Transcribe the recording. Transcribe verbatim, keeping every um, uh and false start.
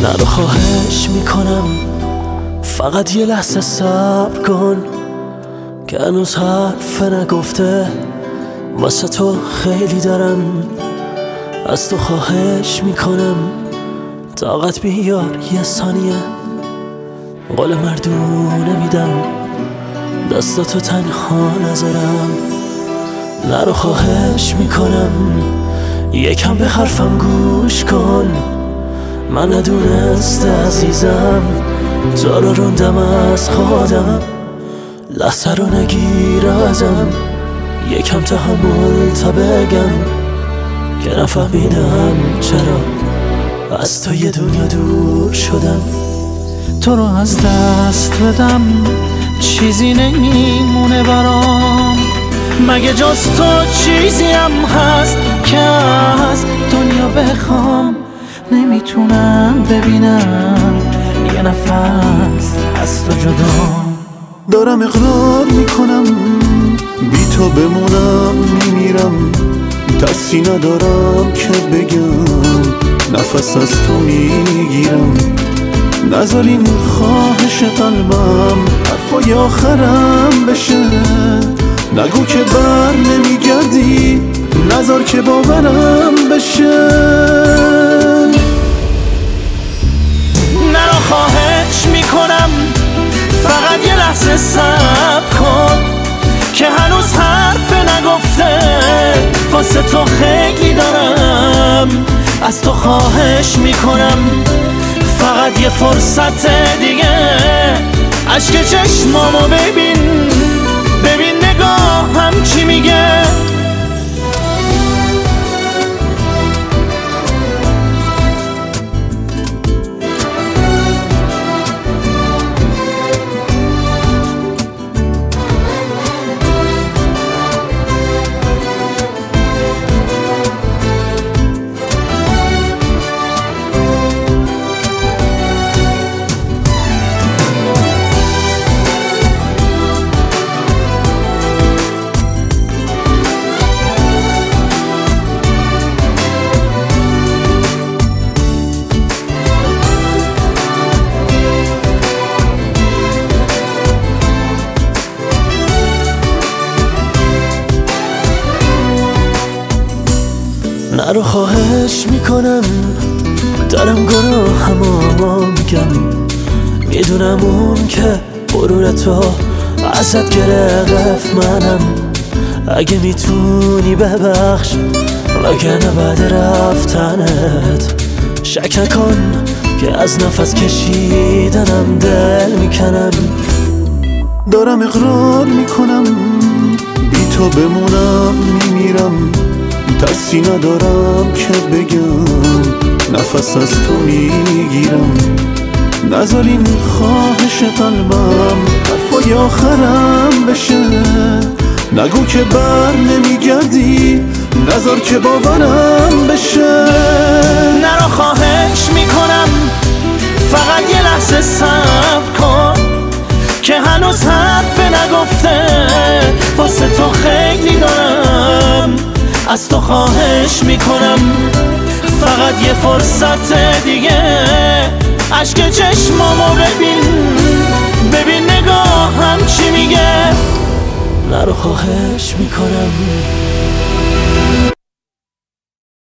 نرو خواهش میکنم فقط یه لحظه صبر کن که هنوز حرف نگفته واسه تو خیلی دارم. از تو خواهش میکنم طاقت بیار یه ثانیه، قول مردونه میدم دستاتو تنها نذارم. نرو خواهش میکنم یکم به حرفم گوش کن، من ندونسته عزیزم تو رو روندم از خودم. لحظه رو نگیر ازم، یکم تحمل تا بگم که نفهمیدم چرا از تو یه دنیا دور شدم. تو رو از دست بدم چیزی نمیمونه برام، مگه جز تو چیزی هم هست که از دنیا بخوام. نمیتونم ببینم یه نفس از تو جدا. دارم اقرار میکنم بی تو بمونم میمیرم، ترسی ندارم که بگم نفس از تو میگیرم. نذار این خواهش قلبم حرفای آخرم بشه، نگو که بر نمیگردی، نذار که باورم بشه. نرو خواهش میکنم فقط یه لحظه صبر کن که هنوز حرف نگفته واسه تو خیلی دارم. از تو خواهش میکنم فقط یه فرصت دیگه، اشک چشمامو ببین ببین نگاهم چی میگه. نرو خواهش میکنم دارم گناهمو میگم، میدونم اون که غرور تو ازت گرفت منم. اگه میتونی ببخش وگرنه بعد رفتنت شک نکن که از نفس کشیدنم دل میکنم. دارم اقرار میکنم بی تو بمونم میمیرم، ترسی ندارم که بگم نفس از تو میگیرم. نذار این خواهش قلبم حرفای آخرم بشه، نگو که بر نمیگردی، نذار که باورم بشه. نرو خواهش میکنم فقط یه لحظه صبر کن که هنوز حرف نگفته واسه تو خیلی دارم. از تو خواهش میکنم فقط یه فرصت دیگه، اشک چشمامو ببین ببین نگاهم چی میگه. نرو خواهش میکنم